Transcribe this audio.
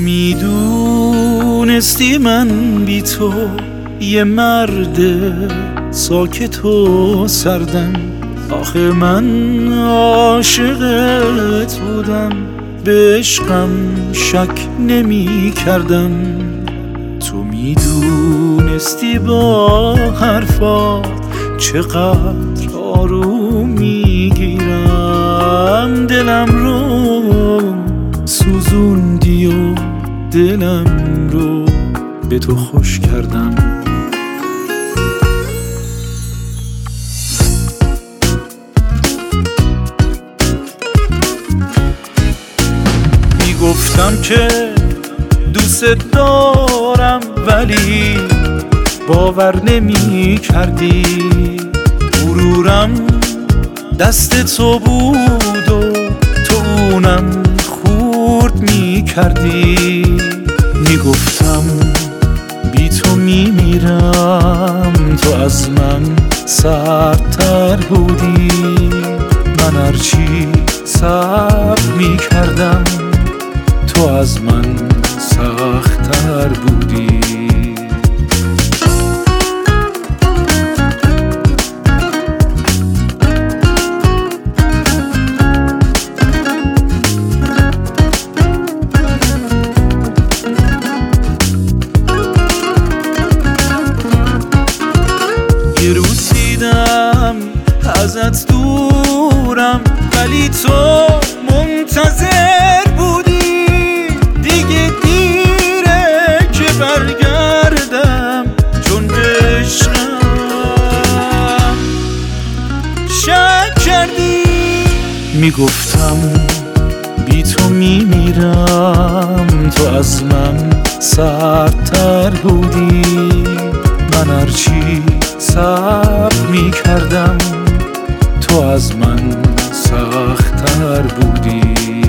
میدونستی من بی تو یه مرد ساکت و سردم. آخه من عاشقت بودم، به عشقم شک نمی کردم. تو میدونستی با حرفات چقدر آروم میگیرم. دلم رو سوزوندی و دلم رو به تو خوش کردم. گفتم که دوست دارم ولی باور نمی کردی. غرورم دست تو بود و تو اونم خورد می کردی. می گفتم بی تو می میرم، تو از من سردتر بودی. من هرچی صبر می کردم تو از من سخت‌تر بودی. یه روز دیدم ازت دورم ولی تو منتظر بودی. دیگه دیره که برگردم چون به عشقم شک کردی. میگفتم بی تو میمیرم، تو از من سردتر بودی. من هرچی صبر میکردم تو از من سخت‌تر بودی.